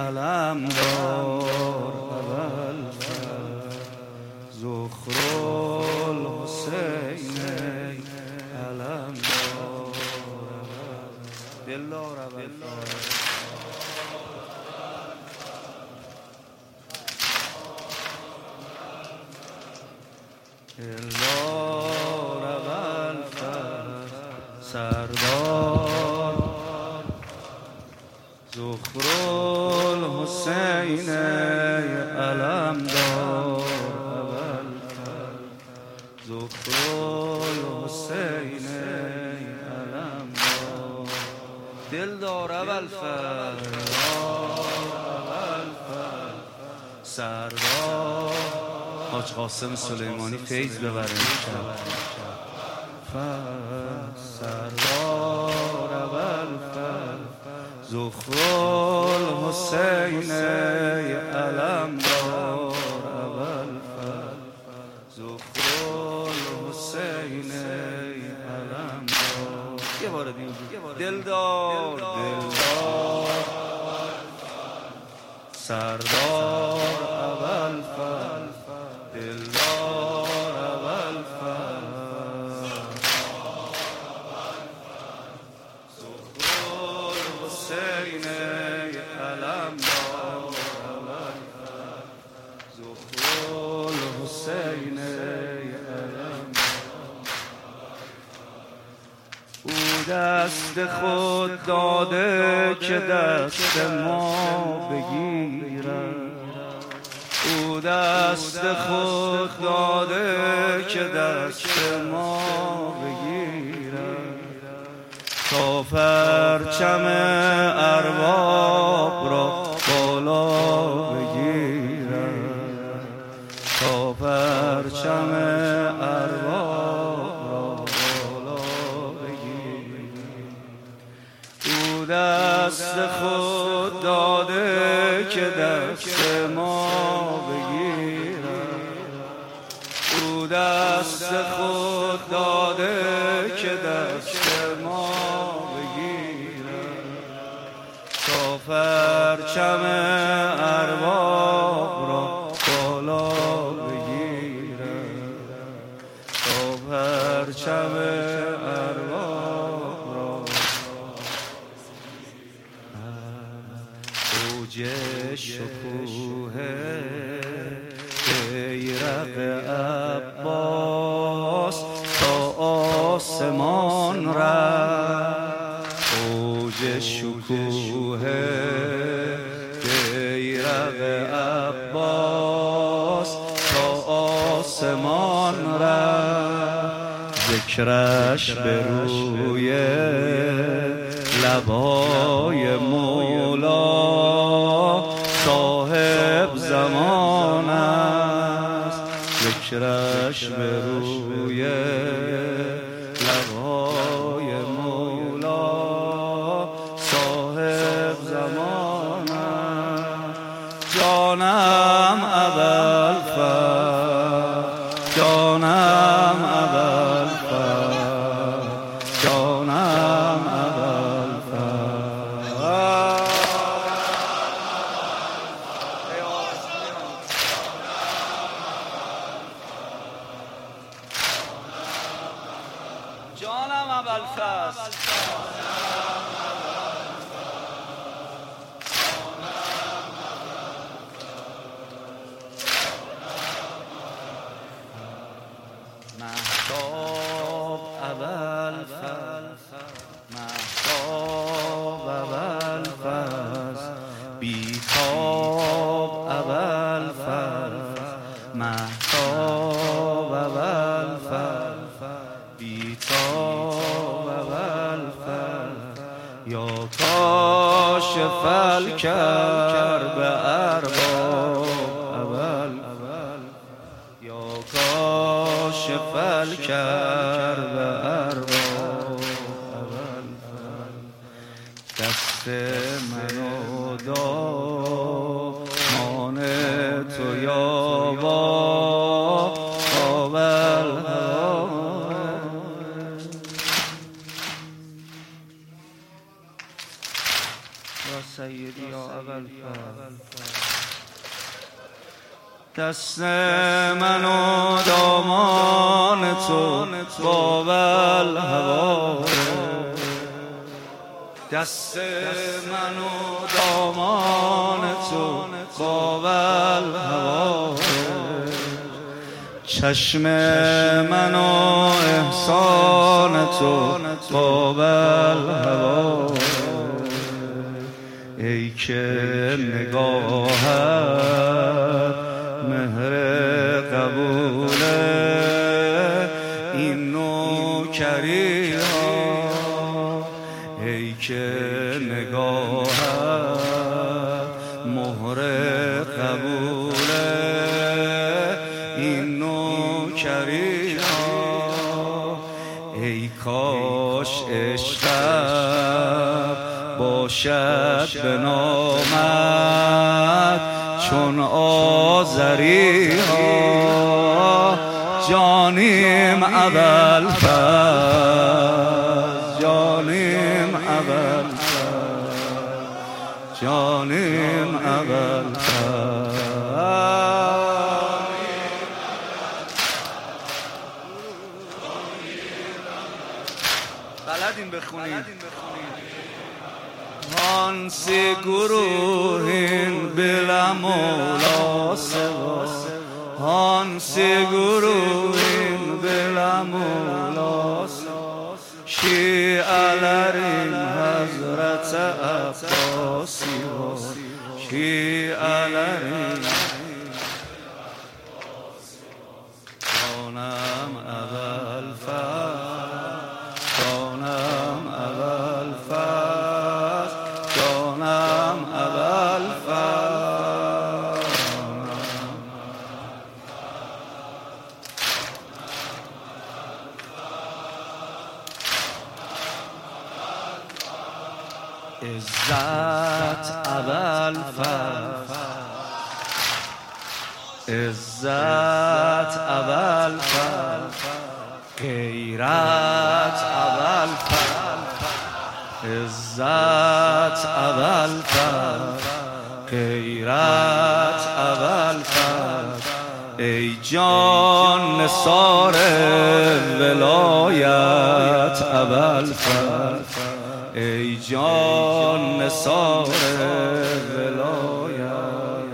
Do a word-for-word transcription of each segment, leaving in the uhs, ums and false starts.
علم دار اول زخر الحسین علم دار دلدار اول دلدار اول سردار زخر الحسین علم دار اول زخر الحسین علم دار دلدار اول سردار حاج قاسم سلیمانی فیض ببره امشب سردار اول زخر الحسین علم دار اول زخر الحسین علم دار یه بار دیگه دلدار دلدار سردار اول دلدار اول حسین علم دار اول زخر الحسین علم او دست خود داده که دست ما بگیرد او دست خود داده که دست ما بگیرد تا پرچم ارباب را بالا بگیرد تا پرچم ارباب را بالا بگیرد او دست خود داده که دست ما بگیرد او دست خود داده که دست ما تا پرچم ارباب را بالا بگیرد تا پرچم ارباب را اوج شکوه بیرق عباس تا آسمان رفت اوج شکوه بیرق عباس تا آسمان رفت ذکرش به روی لبای مولا صاحب زمان است ذکرش به روی لبای مولا صاحب زمان است جانم اول فر جانم اول فر جانم اول فر جانم اول فصل مهتاب اول فصل مهتاب اول فصل بیتاب اول فصل مهتاب اول فصل بیتاب اول فصل یا کاشف الکرب ارباب اول یا کاشف الکرب ارباب اول دست منو دامان تو یابا اول یا سیدی یا دست من و دامان تو قابل هوا، دست من و دامان تو قابل هوا، چشم من و احسان تو قابل هوا، ای که نگاهت مهر قبوله این نوکری ها، ای که نگاهت مهر قبوله این نوکری ها، ای کاش عشقم باشد به نامت چون آذری ها، جانیم اول پس، جانیم اول پس، جانیم اول پس. بلدین بخونید هانسی گروهین بلا مولا سوا، هانسی گروهین بلا مولا سوا، شیعلرین حضرت عباسی ها، شیعلرین جانم اول فصل، جانم اول فصل، جانم اول فصل. عزت اول فصل، عزت اول فصل، غیرت اول فصل، عزت اول فصل، غیرت اول فصل، ای جان نثار ولایت اول فصل، ای جان نثار ولایت،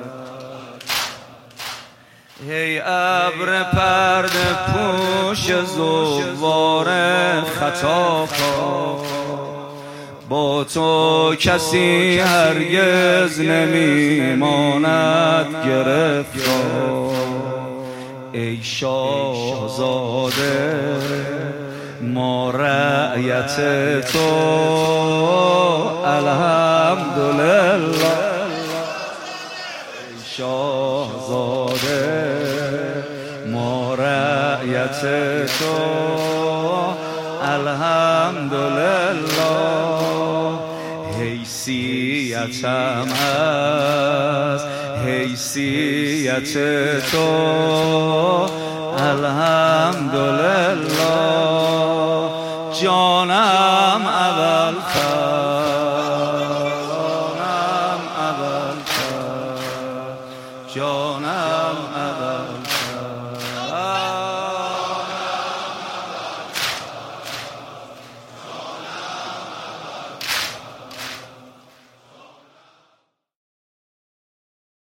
ای ابر پرده پوش زوار خطا کن، با تو کسی هرگز نمیماند گرفتار، ای شاهزاده ما رعیت تو الحمدلله، ای شاهزاده ما رعیت تو الحمدلله، حیثیتم از حیثیت تو الحمدلله، جانم اول فصل، جانم اول فصل، جانم اول